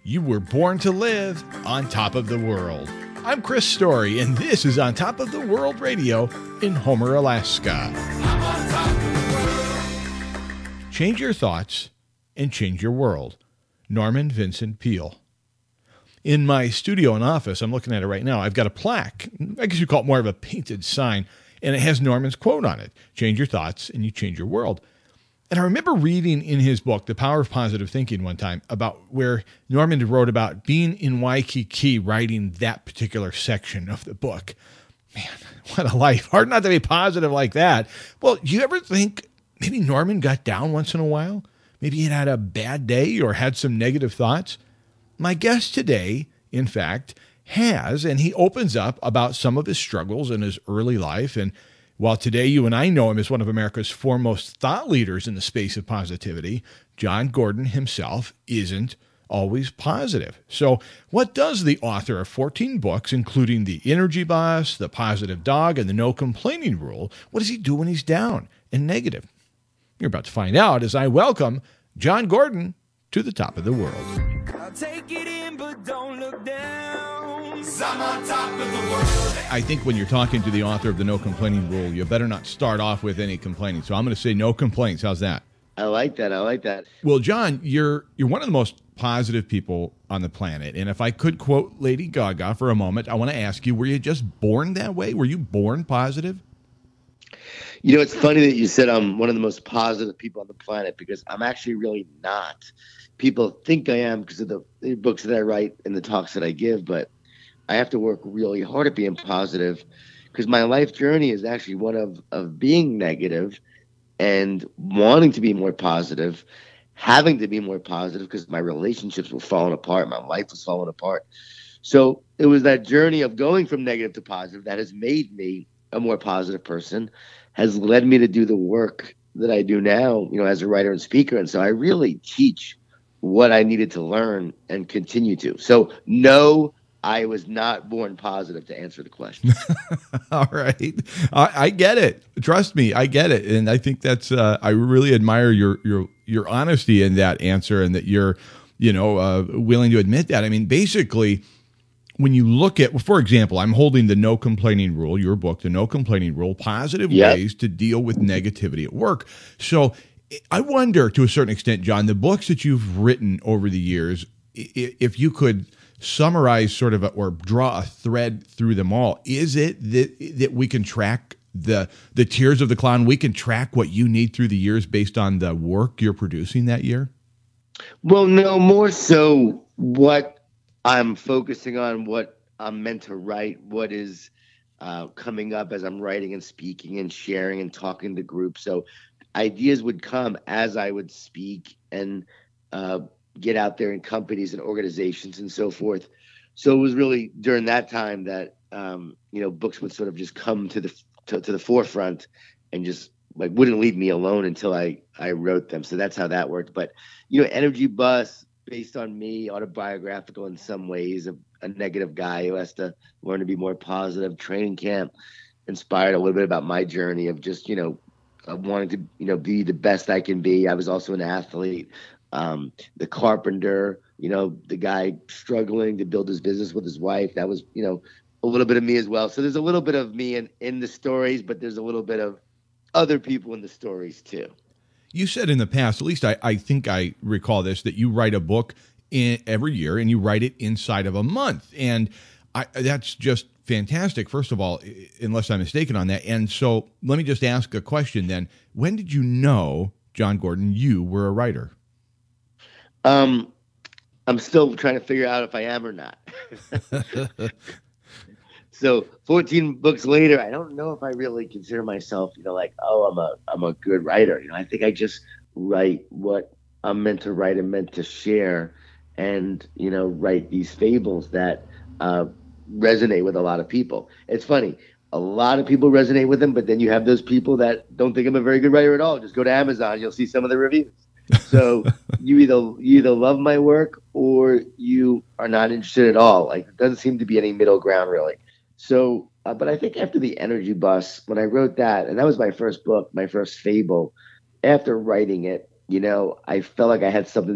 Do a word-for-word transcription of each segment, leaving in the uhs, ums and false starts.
You were born to live on top of the world. I'm Chris Story, and this is On Top of the World Radio in Homer, Alaska. Change your thoughts and change your world. Norman Vincent Peale. In my studio and office, I'm looking at it right now, I've got a plaque. I guess you call it more of a painted sign, and it has Norman's quote on it. Change your thoughts and you change your world. And I remember reading in his book, The Power of Positive Thinking, one time about where Norman wrote about being in Waikiki writing that particular section of the book. Man, what a life. Hard not to be positive like that. Well, do you ever think maybe Norman got down once in a while? Maybe he had a bad day or had some negative thoughts? My guest today, in fact, has, and he opens up about some of his struggles in his early life. And while today you and I know him as one of America's foremost thought leaders in the space of positivity, Jon Gordon himself isn't always positive. So what does the author of fourteen books, including The Energy Boss, The Positive Dog, and The No Complaining Rule, what does he do when he's down and negative? You're about to find out as I welcome Jon Gordon to the top of the world. I'll take it in, but don't look down. 'Cause I'm on top of the world. I think when you're talking to the author of the No Complaining Rule, you better not start off with any complaining. So I'm going to say no complaints. How's that? I like that. I like that. Well, Jon, you're you're one of the most positive people on the planet. And if I could quote Lady Gaga for a moment, I want to ask you, were you just born that way? Were you born positive? You know, it's funny that you said I'm one of the most positive people on the planet because I'm actually really not. People think I am because of the, the books that I write and the talks that I give, but I have to work really hard at being positive because my life journey is actually one of, of being negative and wanting to be more positive, having to be more positive because my relationships were falling apart. My life was falling apart. So it was that journey of going from negative to positive that has made me a more positive person, has led me to do the work that I do now, you know, as a writer and speaker. And so I really teach what I needed to learn and continue to. So no, I was not born positive, to answer the question. All right. I, I get it. Trust me, I get it. And I think that's, uh, I really admire your, your, your honesty in that answer and that you're, you know, uh, willing to admit that. I mean, basically, when you look at, well, for example, I'm holding the No Complaining Rule, your book, the No Complaining Rule, positive Yep. ways to deal with negativity at work. So I wonder, to a certain extent, Jon, the books that you've written over the years, if you could summarize sort of a, or draw a thread through them all, is it that that we can track the the tears of the clown? We can track what you need through the years based on the work you're producing that year? Well, no, more so what I'm focusing on, what I'm meant to write, what is uh, coming up as I'm writing and speaking and sharing and talking to groups. So ideas would come as I would speak and uh, get out there in companies and organizations and so forth. So it was really during that time that, um, you know, books would sort of just come to the to, to the forefront and just like wouldn't leave me alone until I, I wrote them. So that's how that worked. But, you know, Energy Bus, based on me, autobiographical in some ways, a, a negative guy who has to learn to be more positive. Training Camp inspired a little bit about my journey of just, you know, of wanting to, you know, be the best I can be. I was also an athlete. Um, the Carpenter, you know, the guy struggling to build his business with his wife. That was, you know, a little bit of me as well. So there's a little bit of me in, in the stories, but there's a little bit of other people in the stories too. You said in the past, at least I, I think I recall this, that you write a book in, every year and you write it inside of a month. And I, that's just fantastic, first of all, unless I'm mistaken on that. And so let me just ask a question then. When did you know, Jon Gordon, you were a writer? Um, I'm still trying to figure out if I am or not. So fourteen books later, I don't know if I really consider myself, you know, like, oh, I'm a I'm a good writer. You know, I think I just write what I'm meant to write and meant to share, and you know, write these fables that uh, resonate with a lot of people. It's funny, a lot of people resonate with them, but then you have those people that don't think I'm a very good writer at all. Just go to Amazon, you'll see some of the reviews. So you either you either love my work or you are not interested at all. Like, there doesn't seem to be any middle ground really. So, uh, but I think after the Energy Bus, when I wrote that, and that was my first book, my first fable, after writing it, you know, I felt like I had something that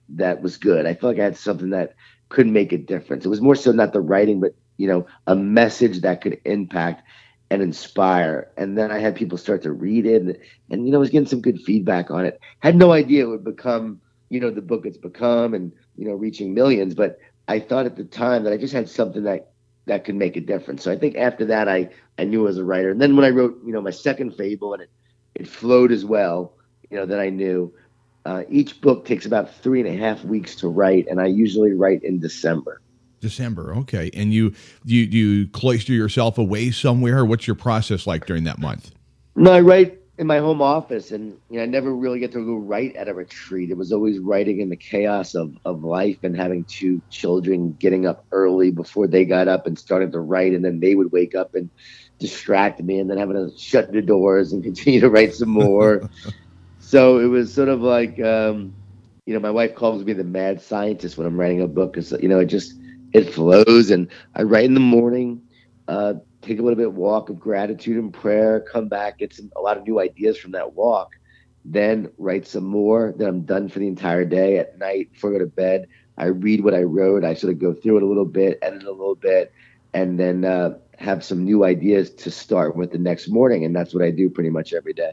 that was good. I felt like I had something that could make a difference. It was more so not the writing, but, you know, a message that could impact and inspire. And then I had people start to read it, and, and you know, I was getting some good feedback on it. Had no idea it would become, you know, the book it's become and, you know, reaching millions. But I thought at the time that I just had something that, that could make a difference. So I think after that, I, I knew as a writer. And then when I wrote, you know, my second fable, and it, it flowed as well, you know, then I knew. Uh, each book takes about three and a half weeks to write, and I usually write in December. December, okay. And you you you cloister yourself away somewhere? What's your process like during that month? No, I write in my home office, and you know, I never really get to go write at a retreat. It was always writing in the chaos of, of life and having two children, getting up early before they got up and started to write, and then they would wake up and distract me, and then having to shut the doors and continue to write some more. So it was sort of like, um, you know, my wife calls me the mad scientist when I'm writing a book, because, you know, it just, it flows. And I write in the morning, uh, take a little bit walk of gratitude and prayer, come back, get some, a lot of new ideas from that walk, then write some more. Then I'm done for the entire day. At night, before I go to bed, I read what I wrote. I sort of go through it a little bit, edit it a little bit, and then uh, have some new ideas to start with the next morning. And that's what I do pretty much every day.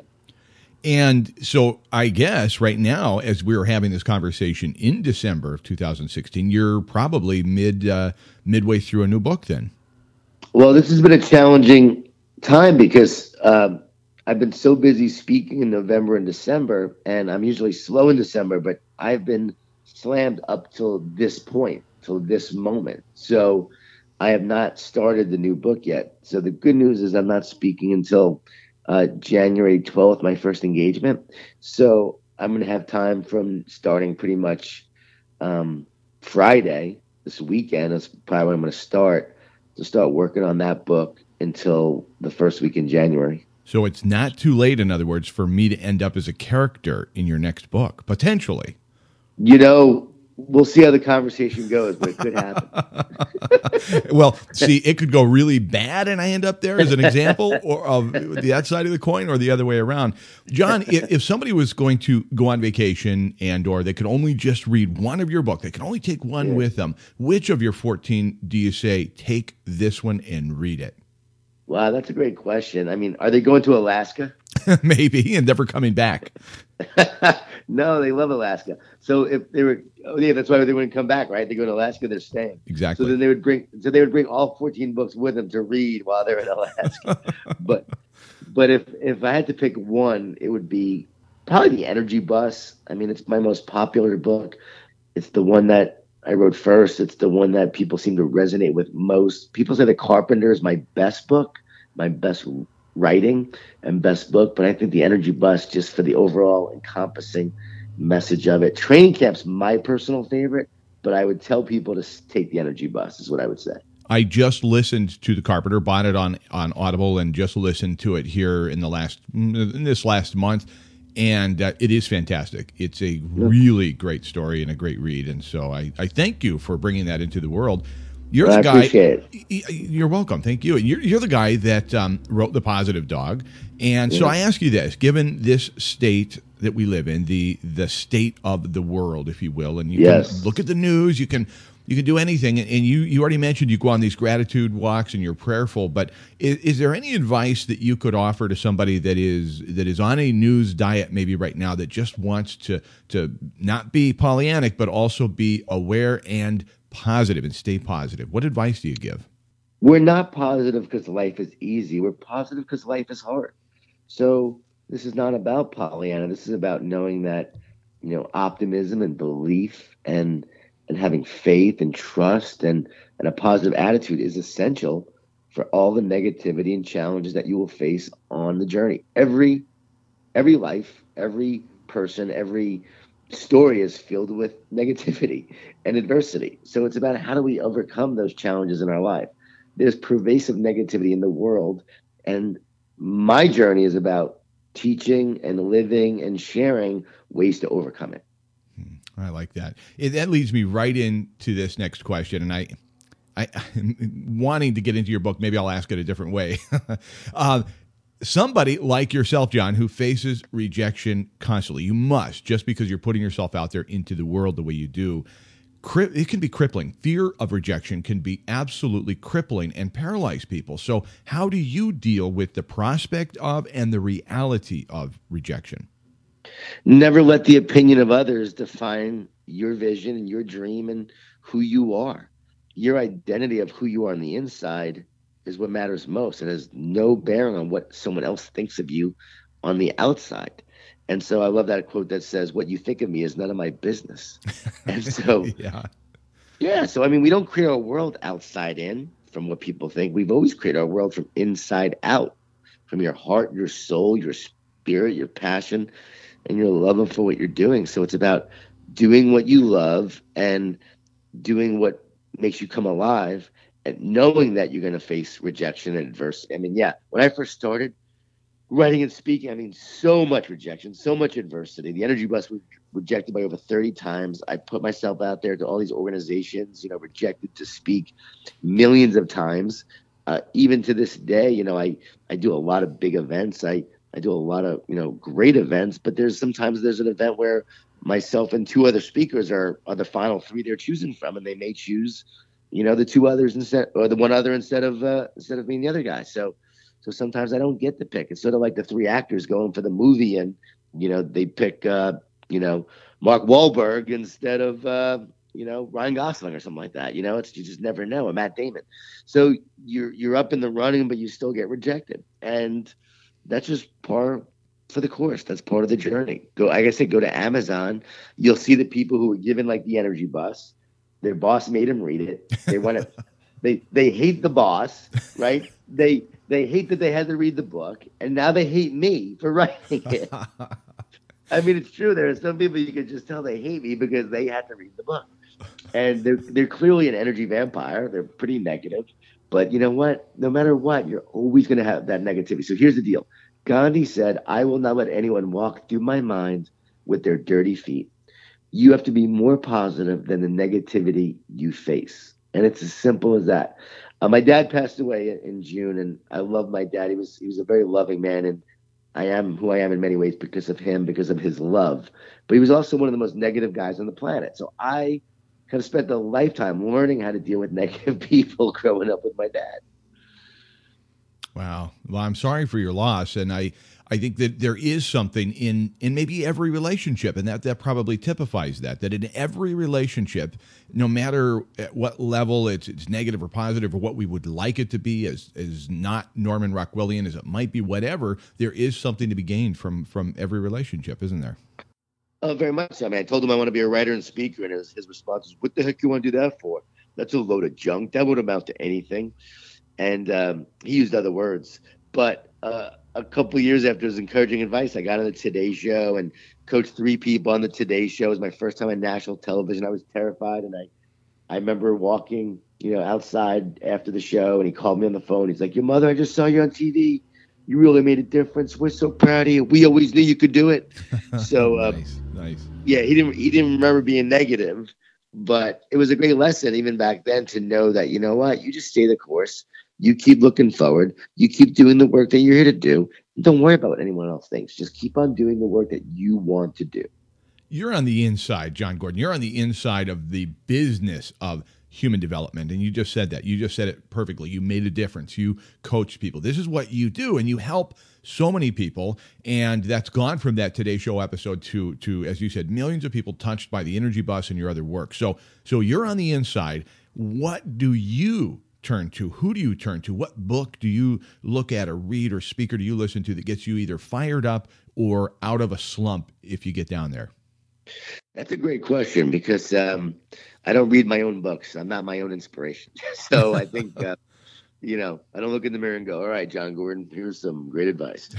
And so I guess right now, as we were having this conversation in December of two thousand sixteen, you're probably mid uh, midway through a new book then. Well, this has been a challenging time because um, I've been so busy speaking in November and December, and I'm usually slow in December, but I've been slammed up till this point, till this moment. So I have not started the new book yet. So the good news is I'm not speaking until Uh, January twelfth, my first engagement. So I'm going to have time from starting pretty much um, Friday, this weekend is probably when I'm going to start, to start working on that book until the first week in January. So it's not too late, in other words, for me to end up as a character in your next book, potentially. You know, we'll see how the conversation goes, but it could happen. Well, see, it could go really bad and I end up there as an example, or of the other side of the coin, or the other way around. John, if, if somebody was going to go on vacation and or they could only just read one of your book, they can only take one yeah. with them, which of your fourteen do you say, take this one and read it? Wow, that's a great question. I mean, are they going to Alaska? Maybe, and never coming back. No, they love Alaska. So if they were, oh yeah, that's why they wouldn't come back, right? They go to Alaska, they're staying. Exactly. So then they would bring, so they would bring all fourteen books with them to read while they're in Alaska. but, but if if I had to pick one, it would be probably The Energy Bus. I mean, it's my most popular book. It's the one that I wrote first. It's the one that people seem to resonate with most. People say The Carpenter is my best book, my best writing and best book, but I think The Energy Bus, just for the overall encompassing message of it. Training Camp's my personal favorite, but I would tell people to take The Energy Bus is what I would say. I just listened to The Carpenter, bought it on, on Audible, and just listened to it here in the last in this last month, and uh, it is fantastic. It's a really great story and a great read, and so I, I thank you for bringing that into the world. You're well, the I guy. Appreciate it. You're welcome. Thank you. You're, you're the guy that um, wrote The Positive Dog, and yeah. so I ask you this: given this state that we live in, the the state of the world, if you will, and you yes. can look at the news, you can you can do anything, and you you already mentioned you go on these gratitude walks and you're prayerful. But is, is there any advice that you could offer to somebody that is that is on a news diet maybe right now that just wants to to not be Pollyannic but also be aware and positive and stay positive? What advice do you give? We're not positive because life is easy. We're positive because life is hard. So this is not about Pollyanna. This is about knowing that, you know, optimism and belief and and having faith and trust and, and a positive attitude is essential for all the negativity and challenges that you will face on the journey. Every every life, every person, every story is filled with negativity and adversity. So it's about how do we overcome those challenges in our life. There's pervasive negativity in the world, and my journey is about teaching and living and sharing ways to overcome it. I like that. It, that leads me right into this next question, and I, I, wanting to get into your book, maybe I'll ask it a different way. uh, somebody like yourself, John, who faces rejection constantly. You must, just because you're putting yourself out there into the world the way you do. It can be crippling. Fear of rejection can be absolutely crippling and paralyze people. So how do you deal with the prospect of and the reality of rejection? Never let the opinion of others define your vision and your dream and who you are. Your identity of who you are on the inside is what matters most. It has no bearing on what someone else thinks of you on the outside. And so I love that quote that says, what you think of me is none of my business. And so, yeah. yeah. So, I mean, we don't create our world outside in from what people think. We've always created our world from inside out, from your heart, your soul, your spirit, your passion, and your love for what you're doing. So it's about doing what you love and doing what makes you come alive and knowing that you're going to face rejection and adversity. I mean, yeah, when I first started writing and speaking, I mean, so much rejection, so much adversity. The Energy Bus was rejected by over thirty times. I put myself out there to all these organizations, you know, rejected to speak millions of times. Uh, even to this day, you know, I, I do a lot of big events. I, I do a lot of, you know, great events, but there's sometimes there's an event where myself and two other speakers are, are the final three they're choosing from, and they may choose, you know, the two others instead, or the one other instead of, uh, instead of being the other guy. So, So sometimes I don't get the pick. It's sort of like the three actors going for the movie, and you know they pick uh, you know Mark Wahlberg instead of uh, you know Ryan Gosling or something like that. You know, it's you just never know. Or Matt Damon. So you're you're up in the running, but you still get rejected, and that's just par for the course. That's part of the journey. Go, like I said, go to Amazon. You'll see the people who were given like the Energy Bus. Their boss made them read it. They want to. They they hate the boss, right? They they hate that they had to read the book, and now they hate me for writing it. I mean, it's true. There are some people you can just tell they hate me because they had to read the book, and they're they're clearly an energy vampire. They're pretty negative, but you know what? No matter what, you're always going to have that negativity. So here's the deal: Gandhi said, "I will not let anyone walk through my mind with their dirty feet." You have to be more positive than the negativity you face. And it's as simple as that. Uh, my dad passed away in, in June, and I love my dad. He was he was a very loving man, and I am who I am in many ways because of him, because of his love. But he was also one of the most negative guys on the planet. So I have spent a lifetime learning how to deal with negative people growing up with my dad. Wow. Well, I'm sorry for your loss, and I, I think that there is something in in maybe every relationship, and that, that probably typifies that, that in every relationship, no matter at what level it's it's negative or positive or what we would like it to be, as as not Norman Rockwellian as it might be, whatever, there is something to be gained from from every relationship, isn't there? Oh, very much so. I mean, I told him I want to be a writer and speaker, and his, his response was, "What the heck you want to do that for? That's a load of junk. That won't amount to anything." And um, he used other words. But uh, a couple of years after his encouraging advice, I got on the Today Show and coached three people on the Today Show. It was my first time on national television. I was terrified, and I, I remember walking, you know, outside after the show, and he called me on the phone. He's like, "Your mother, I just saw you on T V. You really made a difference. We're so proud of you. We always knew you could do it." So, uh, nice, nice. Yeah, he didn't he didn't remember being negative, but it was a great lesson even back then to know that, you know what, you just stay the course. You keep looking forward. You keep doing the work that you're here to do. Don't worry about what anyone else thinks. Just keep on doing the work that you want to do. You're on the inside, John Gordon. You're on the inside of the business of human development. And you just said that. You just said it perfectly. You made a difference. You coach people. This is what you do. And you help so many people. And that's gone from that Today Show episode to, to, as you said, millions of people touched by the Energy Bus and your other work. So, so you're on the inside. What do you turn to? Who do you turn to? What book do you look at or read or speaker do you listen to that gets you either fired up or out of a slump if you get down there? That's a great question because um, I don't read my own books. I'm not my own inspiration. So I think, uh, you know, I don't look in the mirror and go, "All right, John Gordon, here's some great advice."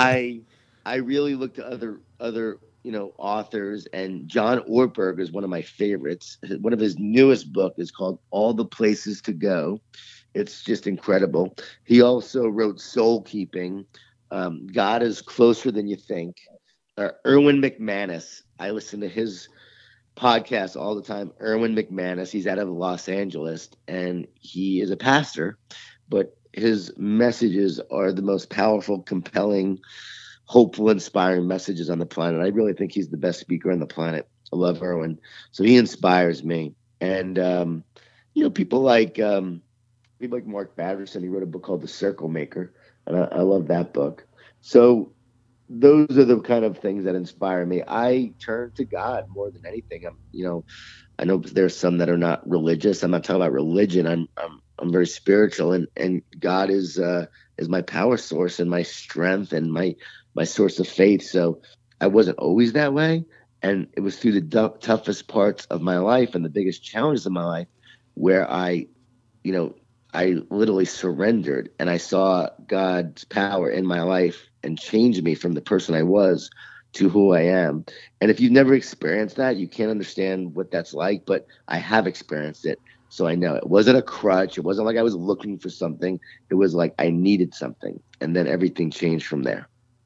I I really look to other other you know authors, and John Ortberg is one of my favorites. One of his newest book is called All the Places to Go. It's just incredible. He also wrote Soul Keeping. Um, God is Closer Than You Think. Uh, Erwin McManus. I listen to his podcast all the time. Erwin McManus. He's out of Los Angeles, and he is a pastor, but his messages are the most powerful, compelling, hopeful, inspiring messages on the planet. I really think he's the best speaker on the planet. I love Erwin. So he inspires me. And, um, you know, people like um, people like Mark Batterson. He wrote a book called The Circle Maker. And I, I love that book. So those are the kind of things that inspire me. I turn to God more than anything. I'm, you know, I know there's some that are not religious. I'm not talking about religion. I'm, I'm, I'm very spiritual, and, and God is, uh, is my power source and my strength and my, my source of faith. So I wasn't always that way. And it was through the du- toughest parts of my life and the biggest challenges of my life where I, you know, I literally surrendered and I saw God's power in my life and changed me from the person I was to who I am. And if you've never experienced that, you can't understand what that's like, but I have experienced it. So I know it wasn't a crutch. It wasn't like I was looking for something. It was like I needed something. And then everything changed from there.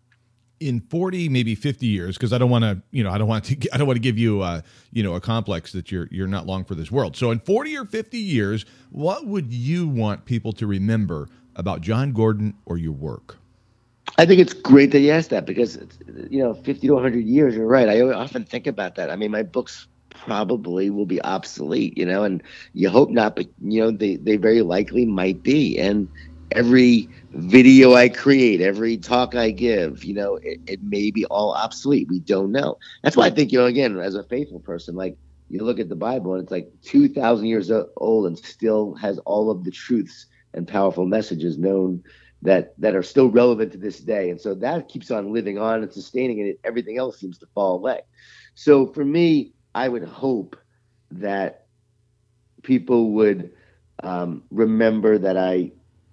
In forty, maybe fifty years, because I don't want to, you know, I don't want to, I don't want to give you, uh, you know, a complex that you're you're not long for this world. So in forty or fifty years, what would you want people to remember about Jon Gordon or your work? I think it's great that you asked that because, it's, you know, fifty to one hundred years, you're right. I often think about that. I mean, my books probably will be obsolete, you know, and you hope not, but, you know, they, they very likely might be. And every video I create, every talk I give, you know, it, it may be all obsolete. We don't know. That's why I think, you know, again, as a faithful person, like you look at the Bible and it's like two thousand years old and still has all of the truths and powerful messages known that that are still relevant to this day. And so that keeps on living on and sustaining it. Everything else seems to fall away. So for me, I would hope that people would um, remember that I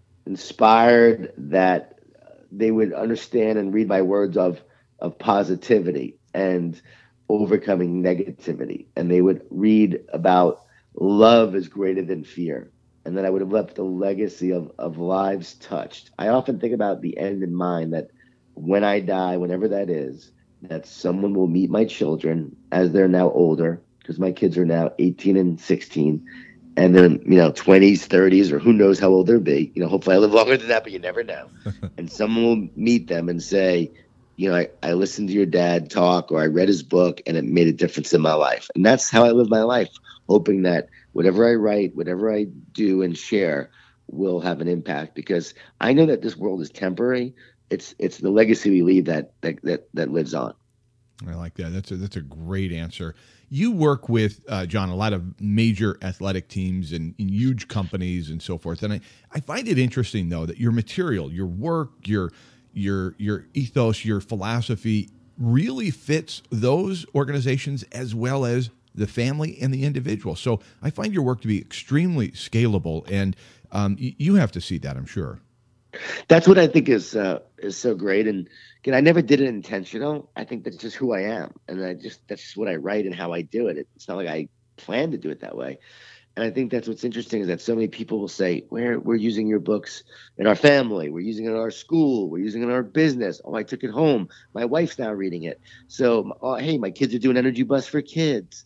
inspired, that they would understand and read my words of of positivity and overcoming negativity. And they would read about love is greater than fear. And then I would have left a legacy of, of lives touched. I often think about the end in mind, that when I die, whenever that is, that someone will meet my children as they're now older, because my kids are now eighteen and sixteen, and then, you know, twenties, thirties, or who knows how old they'll be. You know, hopefully I live longer than that, but you never know. And someone will meet them and say, you know, I, I listened to your dad talk, or I read his book and it made a difference in my life. And that's how I live my life, hoping that whatever I write, whatever I do and share will have an impact, because I know that this world is temporary. It's it's the legacy we leave that that that, that lives on. I like that. That's a, that's a great answer. You work with, uh, Jon, a lot of major athletic teams and, and huge companies and so forth. And I, I find it interesting, though, that your material, your work, your your your ethos, your philosophy really fits those organizations as well as the family and the individual. So I find your work to be extremely scalable, and um, y- you have to see that, I'm sure. That's what I think is uh, is so great. And again, I never did it intentional. I think that's just who I am, and I just that's just what I write and how I do it. It's not like I plan to do it that way. And I think that's what's interesting, is that so many people will say, we're, we're using your books in our family. We're using it in our school. We're using it in our business. Oh, I took it home. My wife's now reading it. So, oh, hey, my kids are doing Energy Bus for Kids.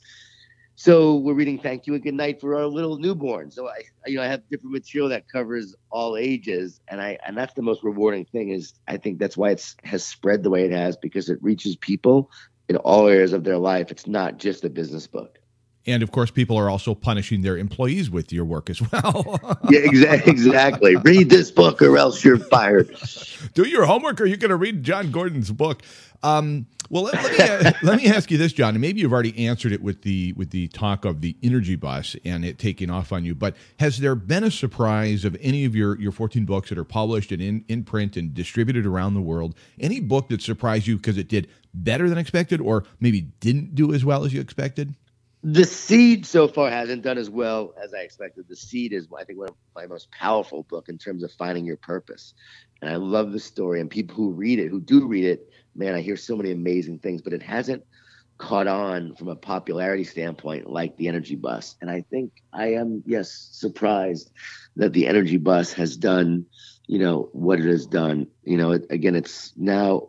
So we're reading Thank You and Good Night for our little newborn. So I, you know, I have different material that covers all ages. And I, and that's the most rewarding thing, is I think that's why it's has spread the way it has, because it reaches people in all areas of their life. It's not just a business book. And, of course, people are also punishing their employees with your work as well. Yeah, exa- exactly. Read this book or else you're fired. Do your homework, or you're going to read Jon Gordon's book. Um, well, let, let, me, uh, let me ask you this, Jon, and maybe you've already answered it with the with the talk of the Energy Bus and it taking off on you, but has there been a surprise of any of your, your fourteen books that are published and in, in print and distributed around the world? Any book that surprised you because it did better than expected, or maybe didn't do as well as you expected? The Seed so far hasn't done as well as I expected. The Seed is, I think, one of my most powerful book in terms of finding your purpose. And I love the story, and people who read it, who do read it, man, I hear so many amazing things, but it hasn't caught on from a popularity standpoint like the Energy Bus. And I think I am, yes, surprised that the Energy Bus has done, you know, what it has done. You know, it, again, it's now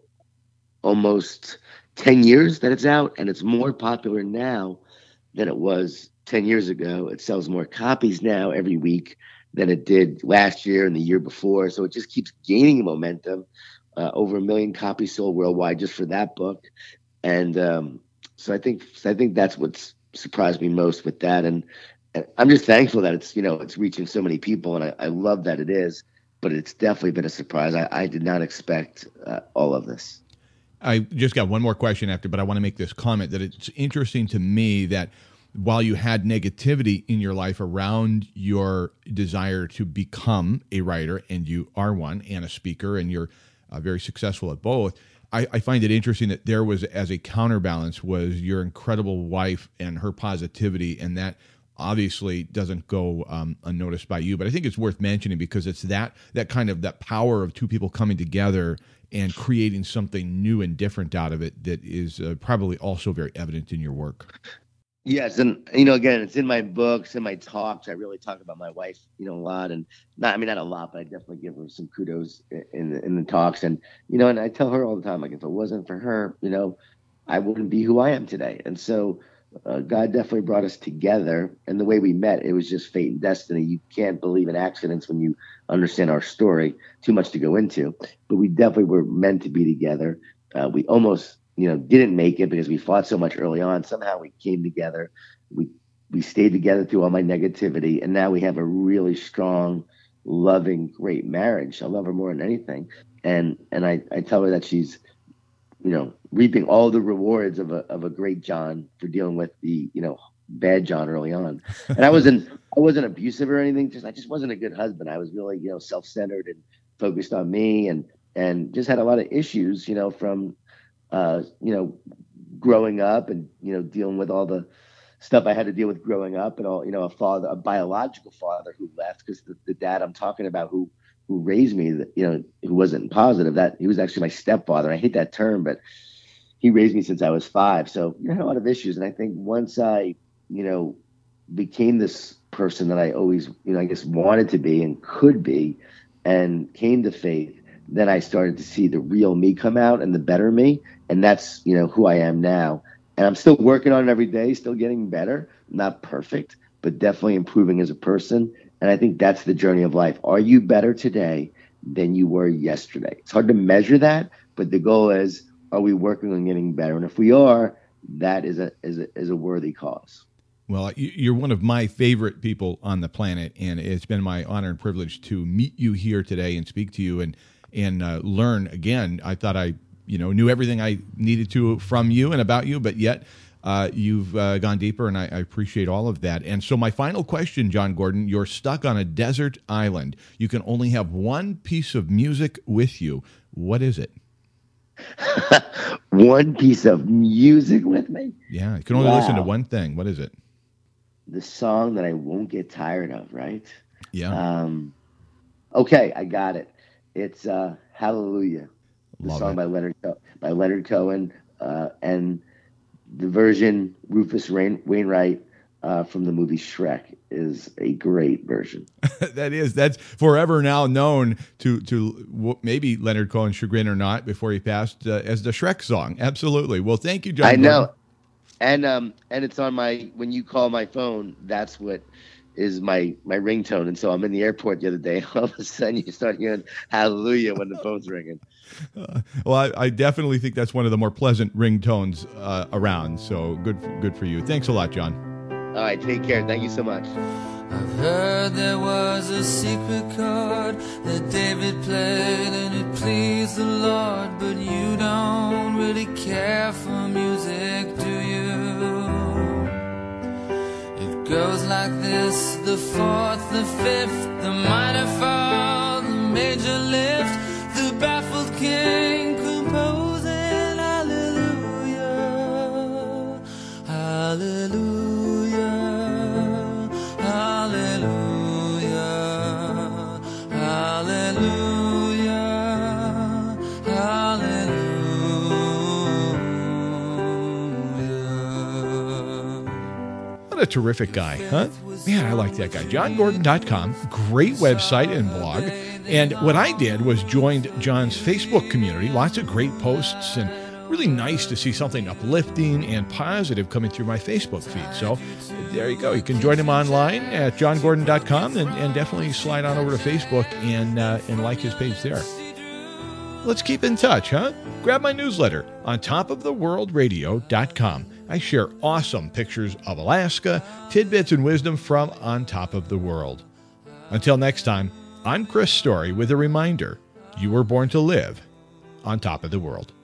almost ten years that it's out, and it's more popular now than it was ten years ago. It sells more copies now every week than it did last year and the year before. So it just keeps gaining momentum. Uh, over a million copies sold worldwide just for that book. And um, so I think so I think that's what's surprised me most with that. And, and I'm just thankful that it's, you know, it's reaching so many people. And I, I love that it is. But it's definitely been a surprise. I, I did not expect uh, all of this. I just got one more question after, but I want to make this comment that it's interesting to me that while you had negativity in your life around your desire to become a writer, and you are one, and a speaker, and you're uh, very successful at both, I, I find it interesting that there was, as a counterbalance, was your incredible wife and her positivity, and that obviously doesn't go um, unnoticed by you. But I think it's worth mentioning because it's that that kind of that power of two people coming together and creating something new and different out of it that is uh, probably also very evident in your work. Yes, and you know, again, it's in my books and my talks. I really talk about my wife, you know, a lot, and not, I mean, not a lot, but I definitely give her some kudos in the, in the talks, and you know, and I tell her all the time, like, if it wasn't for her, you know, I wouldn't be who I am today. And so, uh, God definitely brought us together, and the way we met, it was just fate and destiny. You can't believe in accidents when you understand our story. Too much to go into, but we definitely were meant to be together. Uh, we almost. you know, didn't make it because we fought so much early on. Somehow we came together. We we stayed together through all my negativity, and now we have a really strong, loving, great marriage. I love her more than anything, and and I, I tell her that she's, you know, reaping all the rewards of a of a great John for dealing with the, you know, bad John early on. And I wasn't I wasn't abusive or anything. Just I just wasn't a good husband. I was really, you know, self-centered and focused on me, and and just had a lot of issues, you know, from. Uh, you know, growing up and, you know, dealing with all the stuff I had to deal with growing up, and all, you know, a father, a biological father who left because the, the dad I'm talking about who, who raised me, you know, who wasn't positive, that he was actually my stepfather. I hate that term, but he raised me since I was five. So, you know, I had a lot of issues. And I think once I, you know, became this person that I always, you know, I guess wanted to be and could be, and came to faith, then I started to see the real me come out and the better me. And that's, you know, who I am now. And I'm still working on it every day, still getting better. Not perfect, but definitely improving as a person. And I think that's the journey of life. Are you better today than you were yesterday? It's hard to measure that, but the goal is, are we working on getting better? And if we are, that is a is a, is a worthy cause. Well, you're one of my favorite people on the planet, and it's been my honor and privilege to meet you here today and speak to you and and uh, learn again. I thought I, you know, knew everything I needed to from you and about you, but yet uh, you've uh, gone deeper, and I, I appreciate all of that. And so my final question, John Gordon, you're stuck on a desert island. You can only have one piece of music with you. What is it? One piece of music with me? Yeah, you can only wow. listen to one thing. What is it? The song that I won't get tired of, right? Yeah. Um, okay, I got it. It's uh, Hallelujah, the Love song it. by Leonard Co- by Leonard Cohen, uh, and the version Rufus Rain- Wainwright uh, from the movie Shrek is a great version. That is, that's forever now known to to maybe Leonard Cohen's chagrin or not, before he passed, uh, as the Shrek song. Absolutely. Well, thank you, John. I know, Gordon. and um, and it's on my when you call my phone. That's what is my my ringtone. And so I'm in the airport the other day. All of a sudden, you start hearing Hallelujah when the phone's ringing. Uh, well, I, I definitely think that's one of the more pleasant ringtones uh, around. So good, good for you. Thanks a lot, John. All right, take care. Thank you so much. I've heard there was a secret chord that David played and it pleased the Lord, but you don't really care for music, do you? It goes like this: the fourth, the fifth, the minor fall, the major lift, the baffled king composing hallelujah, hallelujah, hallelujah, hallelujah, hallelujah. What a terrific guy, huh? Man, I like that guy. john gordon dot com, great website and blog. And what I did was joined John's Facebook community, lots of great posts and really nice to see something uplifting and positive coming through my Facebook feed. So there you go. You can join him online at john gordon dot com and, and definitely slide on over to Facebook and, uh, and like his page there. Let's keep in touch, huh? Grab my newsletter on top of the world radio dot com. I share awesome pictures of Alaska, tidbits and wisdom from On Top of the World. Until next time, I'm Chris Story with a reminder, you were born to live on top of the world.